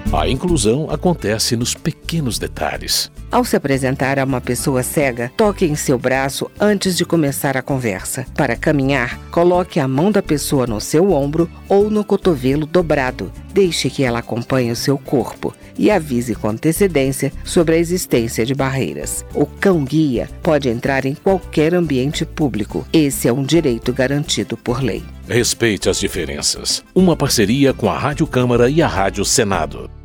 A inclusão acontece nos pequenos detalhes. Ao se apresentar a uma pessoa cega, toque em seu braço antes de começar a conversa. Para caminhar, coloque a mão da pessoa no seu ombro ou no cotovelo dobrado. Deixe que ela acompanhe o seu corpo e avise com antecedência sobre a existência de barreiras. O cão-guia pode entrar em qualquer ambiente público. Esse é um direito garantido por lei. Respeite as diferenças. Uma parceria com a Rádio Câmara e a Rádio Senado.